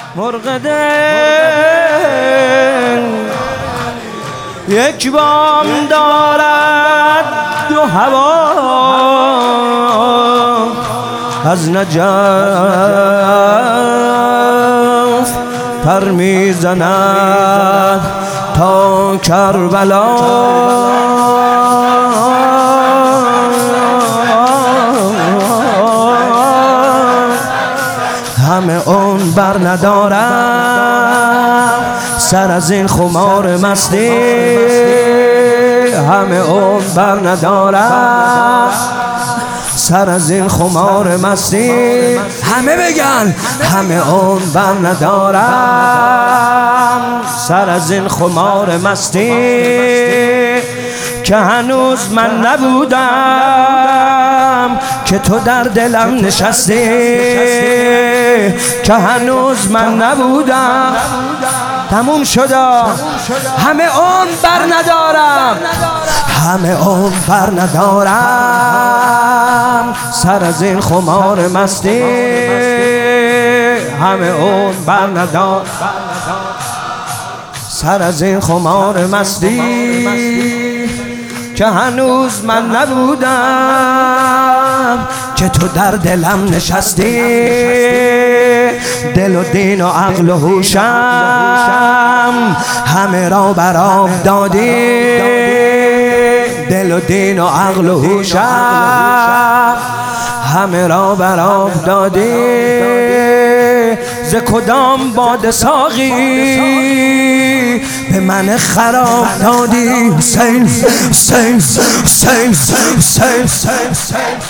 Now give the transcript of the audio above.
مرغ دل یک بام دارد دو هوا، از نجف پر میزند تا کربلا. همه اون بر ندارم سر از این خمار مستی، همه اون بر ندارم سر از این خمار مستی. همه بگن همه اون بر ندارم سر از این خمار مستی، که هنوز من نبودم که تو در دلم نشستی، که هنوز من نبودم. تموم شدا. همه اون بر ندارم، همه اون بر ندارم سر از این خمار مستی، همه اون بر ندارم سر از این خمار مستی، که هنوز من نبودم که تو در دلم نشستی. دل و دین و عقل و هوشم همه را بر آب دادی، دل و دین و عقل و هوشم همه را بر آب دادی. ز کدام باد ساقی به من خراب دادی؟ حسین حسین حسین حسین حسین